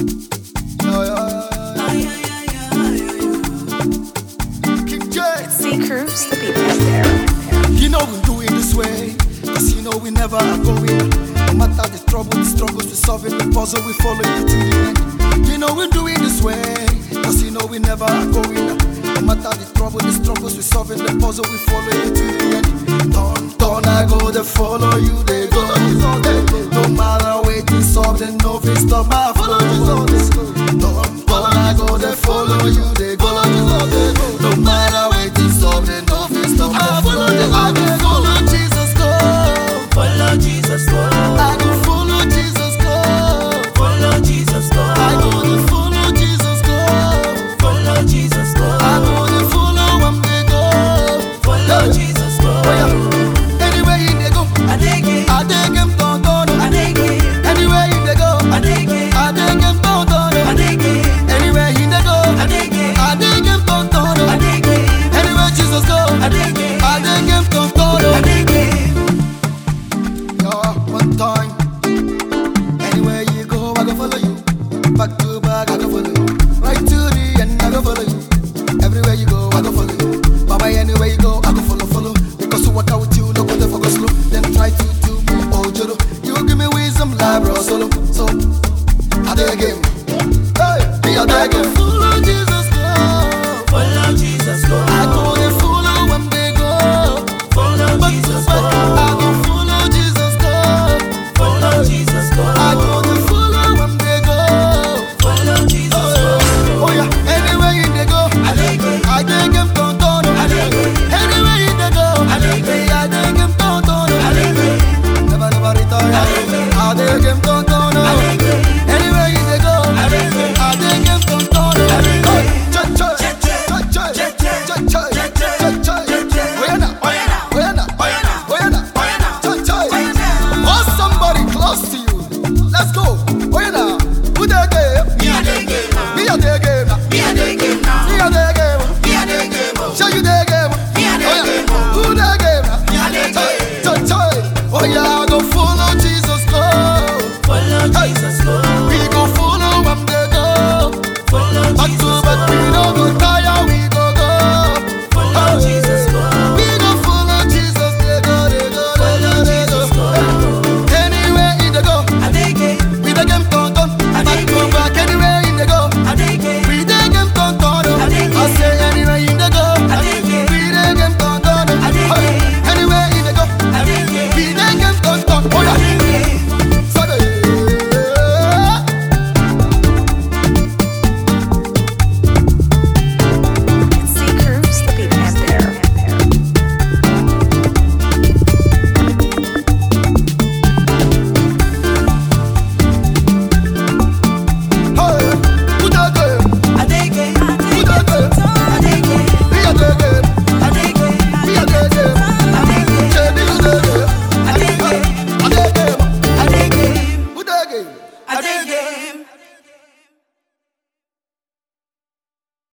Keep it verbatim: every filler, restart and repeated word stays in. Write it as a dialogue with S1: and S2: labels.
S1: Cruz, the beat is there.
S2: You know we do it this way, cause you know we never are going. No matter the trouble, the struggles, we solving the puzzle, we follow you to the end. You know we do it this way, cause you know we never are going. No matter the trouble, the struggles, we solving the puzzle, we follow you to the end. Turn, turn, I go, they follow you, they go. No matter waiting, solve, they no fit stop, I follow Jesus. Turn, turn, I go, they follow you, they go. No matter waiting, solve, they no fit stop, I follow Jesus. I go follow Jesus, go.
S3: Follow Jesus, go.
S2: I go follow Jesus, go.
S3: Follow Jesus, go.
S2: I go to follow Jesus, go.
S3: Follow Jesus, go.
S2: I go to follow one they go.
S3: Follow Jesus, go.
S2: Oh yeah. Anywhere in they go,
S3: I dig it.
S2: I dig him down, down.
S3: I dig it.
S2: Anywhere in they go,
S3: I dig it.
S2: I dig him down, down.
S3: I dig it.
S2: Anywhere in they go,
S3: I dig it.
S2: I dig him down, down.
S3: I dig it.
S2: Anywhere Jesus go,
S3: I dig it.
S2: I dig him down, down.
S3: I dig it.
S2: Yeah, one time. Anywhere you go, I go follow you. Back to back, I go follow you. Right to the end, I go follow you. Everywhere you go, I go follow you. Baba, anywhere you go, I go follow, follow. Because to work out with you, no go there for go slow. Then try to do me, oh Joro. You give me wisdom, live, bro, solo. So, I dig him. Hey, me, I dig him.